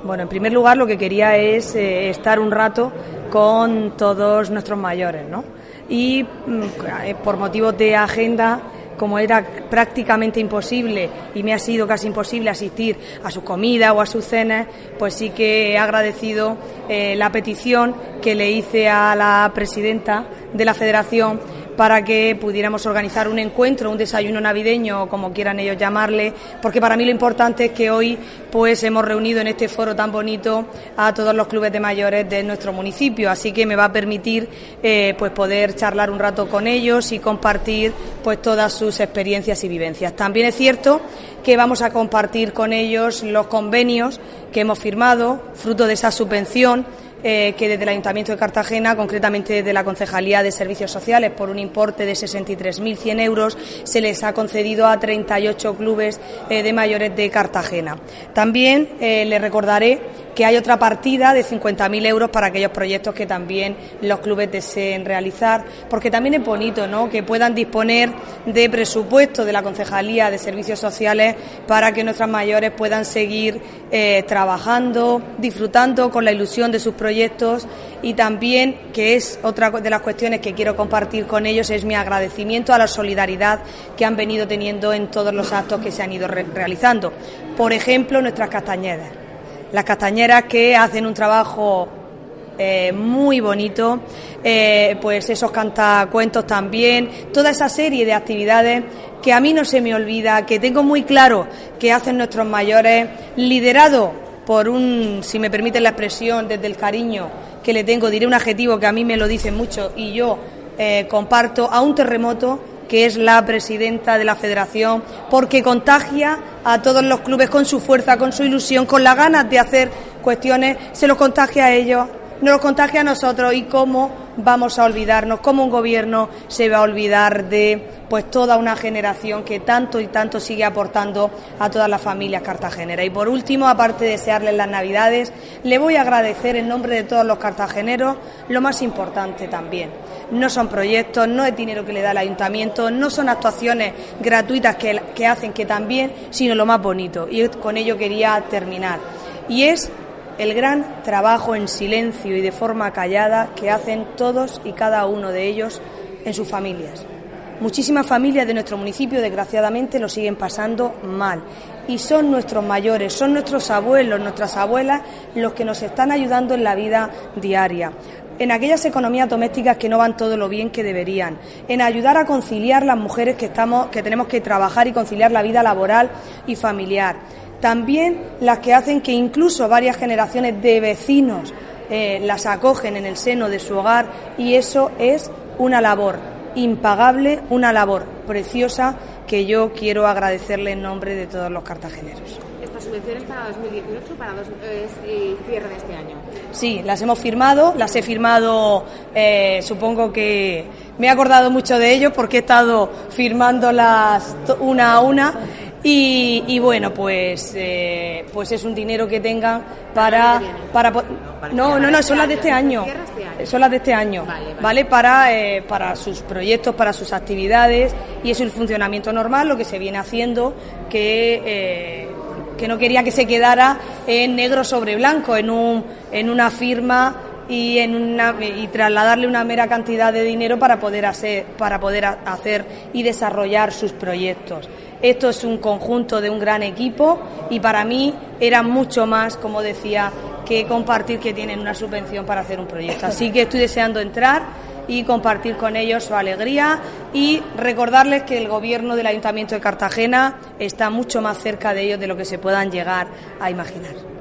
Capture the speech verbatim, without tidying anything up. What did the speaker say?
Bueno, en primer lugar lo que quería es eh, estar un rato con todos nuestros mayores, ¿no? Y mm, por motivos de agenda, como era prácticamente imposible y me ha sido casi imposible asistir a sus comidas o a sus cenas, pues sí que he agradecido eh, la petición que le hice a la presidenta de la Federación para que pudiéramos organizar un encuentro, un desayuno navideño, o como quieran ellos llamarle, porque para mí lo importante es que hoy pues hemos reunido en este foro tan bonito a todos los clubes de mayores de nuestro municipio, así que me va a permitir eh, pues poder charlar un rato con ellos y compartir pues todas sus experiencias y vivencias. También es cierto que vamos a compartir con ellos los convenios que hemos firmado, fruto de esa subvención Eh, que desde el Ayuntamiento de Cartagena, concretamente desde la Concejalía de Servicios Sociales, por un importe de sesenta y tres mil cien euros, se les ha concedido a treinta y ocho clubes eh, de mayores de Cartagena. También eh, les recordaré que hay otra partida de cincuenta mil euros para aquellos proyectos que también los clubes deseen realizar, porque también es bonito, ¿no?, que puedan disponer de presupuesto de la Concejalía de Servicios Sociales para que nuestras mayores puedan seguir eh, trabajando, disfrutando con la ilusión de sus proyectos proyectos y también, que es otra de las cuestiones que quiero compartir con ellos, es mi agradecimiento a la solidaridad que han venido teniendo en todos los actos que se han ido re- realizando. Por ejemplo, nuestras castañeras. Las castañeras que hacen un trabajo eh, muy bonito, eh, pues esos cantacuentos también, toda esa serie de actividades que a mí no se me olvida, que tengo muy claro que hacen nuestros mayores, liderado por un, si me permiten la expresión, desde el cariño que le tengo, diré un adjetivo que a mí me lo dicen mucho y yo eh, comparto, a un terremoto, que es la presidenta de la Federación, porque contagia a todos los clubes con su fuerza, con su ilusión, con las ganas de hacer cuestiones, se los contagia a ellos, nos los contagia a nosotros. Y cómo vamos a olvidarnos, cómo un gobierno se va a olvidar de pues toda una generación que tanto y tanto sigue aportando a todas las familias cartageneras. Y por último, aparte de desearles las Navidades, le voy a agradecer en nombre de todos los cartageneros lo más importante también. No son proyectos, no es dinero que le da el ayuntamiento, no son actuaciones gratuitas que, que hacen que también, sino lo más bonito. Y con ello quería terminar. Y es el gran trabajo en silencio y de forma callada que hacen todos y cada uno de ellos en sus familias. Muchísimas familias de nuestro municipio, desgraciadamente, lo siguen pasando mal. Y son nuestros mayores, son nuestros abuelos, nuestras abuelas, los que nos están ayudando en la vida diaria, en aquellas economías domésticas que no van todo lo bien que deberían, en ayudar a conciliar las mujeres que estamos, que tenemos que trabajar y conciliar la vida laboral y familiar. También las que hacen que incluso varias generaciones de vecinos eh, las acogen en el seno de su hogar, y eso es una labor impagable, una labor preciosa que yo quiero agradecerle en nombre de todos los cartageneros. ¿Estas subvenciones para dos mil dieciocho para dos, eh, cierre de este año? Sí, las hemos firmado, las he firmado, eh, supongo que me he acordado mucho de ello porque he estado firmándolas una a una. Y, y bueno, pues eh, pues es un dinero que tengan para para no no no son las de este año, son las de este año, vale, vale. ¿vale? Para eh, para sus proyectos, para sus actividades, y es el funcionamiento normal, lo que se viene haciendo, que eh, que no quería que se quedara en negro sobre blanco, en un en una firma y en una y trasladarle una mera cantidad de dinero para poder hacer para poder hacer y desarrollar sus proyectos. Esto es un conjunto de un gran equipo y para mí era mucho más, como decía, que compartir que tienen una subvención para hacer un proyecto. Así que estoy deseando entrar y compartir con ellos su alegría y recordarles que el gobierno del Ayuntamiento de Cartagena está mucho más cerca de ellos de lo que se puedan llegar a imaginar.